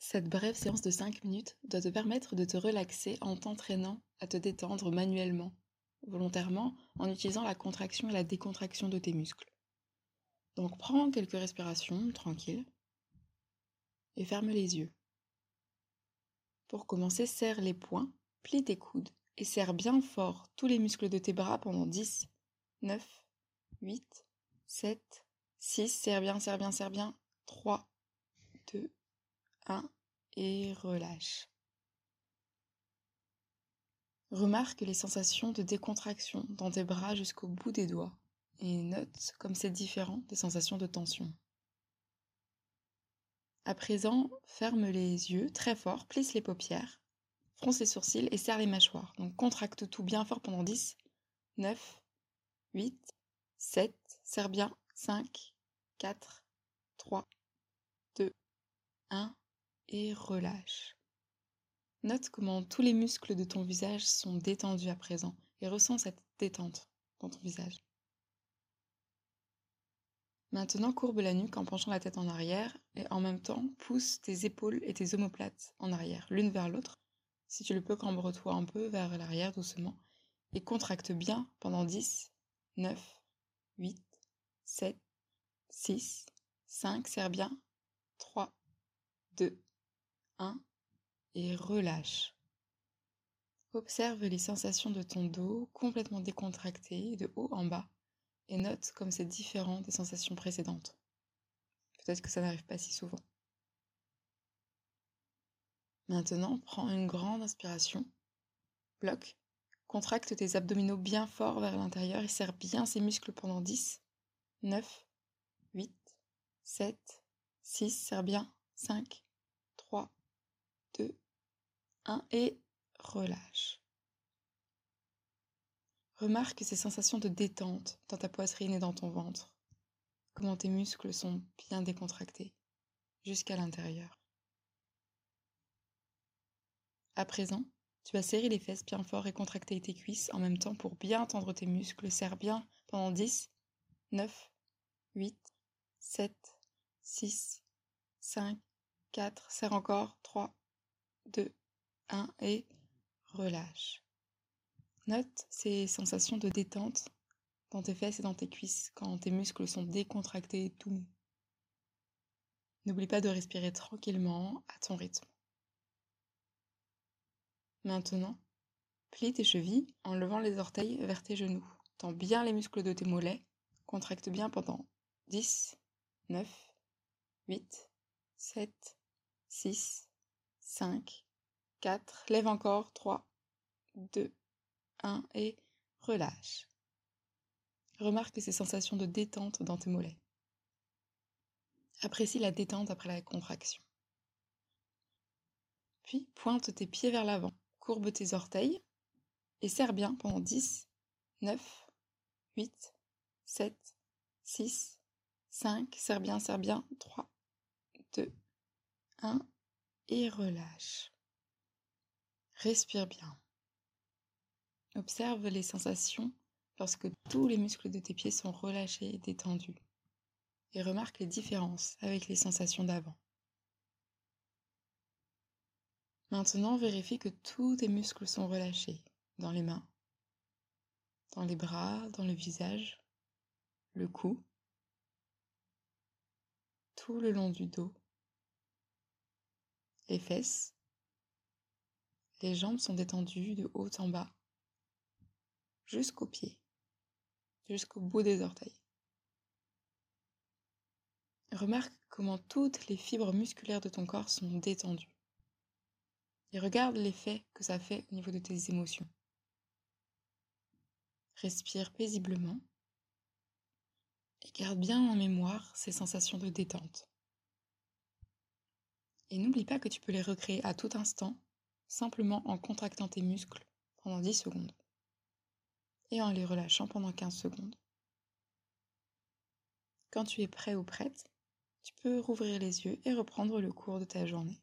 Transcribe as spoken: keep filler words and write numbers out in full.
Cette brève séance de cinq minutes doit te permettre de te relaxer en t'entraînant à te détendre manuellement, volontairement, en utilisant la contraction et la décontraction de tes muscles. Donc prends quelques respirations tranquilles et ferme les yeux. Pour commencer, serre les poings, plie tes coudes et serre bien fort tous les muscles de tes bras pendant dix, neuf, huit, sept, six, serre bien, serre bien, serre bien, trois, deux, un et relâche. Remarque les sensations de décontraction dans tes bras jusqu'au bout des doigts et note comme c'est différent des sensations de tension. À présent, ferme les yeux très fort, plisse les paupières, fronce les sourcils et serre les mâchoires. Donc contracte tout bien fort pendant dix, neuf, huit, sept, serre bien, cinq, quatre, trois, deux, un et relâche. Note comment tous les muscles de ton visage sont détendus à présent et ressens cette détente dans ton visage. Maintenant, courbe la nuque en penchant la tête en arrière et en même temps, pousse tes épaules et tes omoplates en arrière, l'une vers l'autre. Si tu le peux, cambre-toi un peu vers l'arrière doucement et contracte bien pendant dix, neuf, huit, sept, six, cinq, serre bien, trois, deux, un et relâche. Observe les sensations de ton dos complètement décontracté de haut en bas et note comme c'est différent des sensations précédentes. Peut-être que ça n'arrive pas si souvent. Maintenant, prends une grande inspiration, bloque, contracte tes abdominaux bien fort vers l'intérieur et serre bien ces muscles pendant dix, neuf, huit, sept, six, serre bien, cinq, trois, deux, un et relâche. Remarque ces sensations de détente dans ta poitrine et dans ton ventre. Comment tes muscles sont bien décontractés jusqu'à l'intérieur. À présent, tu vas serrer les fesses bien fort et contracter tes cuisses en même temps pour bien tendre tes muscles. Serre bien pendant dix, neuf, huit, sept, six, cinq, quatre, serre encore, trois, deux, un et relâche. Note ces sensations de détente dans tes fesses et dans tes cuisses quand tes muscles sont décontractés et tout mous. N'oublie pas de respirer tranquillement à ton rythme. Maintenant, plie tes chevilles en levant les orteils vers tes genoux. Tends bien les muscles de tes mollets. Contracte bien pendant dix, neuf, huit, sept, six, cinq, quatre. Lève encore. trois, deux, un et relâche. Remarque ces sensations de détente dans tes mollets. Apprécie la détente après la contraction. Puis pointe tes pieds vers l'avant. Courbe tes orteils et serre bien pendant dix, neuf, huit, sept, six, cinq, serre bien, serre bien, trois, deux, un et relâche. Respire bien. Observe les sensations lorsque tous les muscles de tes pieds sont relâchés et détendus. Et remarque les différences avec les sensations d'avant. Maintenant, vérifie que tous tes muscles sont relâchés dans les mains, dans les bras, dans le visage, le cou, tout le long du dos, les fesses. Les jambes sont détendues de haut en bas, jusqu'aux pieds, jusqu'au bout des orteils. Remarque comment toutes les fibres musculaires de ton corps sont détendues. Et regarde l'effet que ça fait au niveau de tes émotions. Respire paisiblement et garde bien en mémoire ces sensations de détente. Et n'oublie pas que tu peux les recréer à tout instant, simplement en contractant tes muscles pendant dix secondes et en les relâchant pendant quinze secondes. Quand tu es prêt ou prête, tu peux rouvrir les yeux et reprendre le cours de ta journée.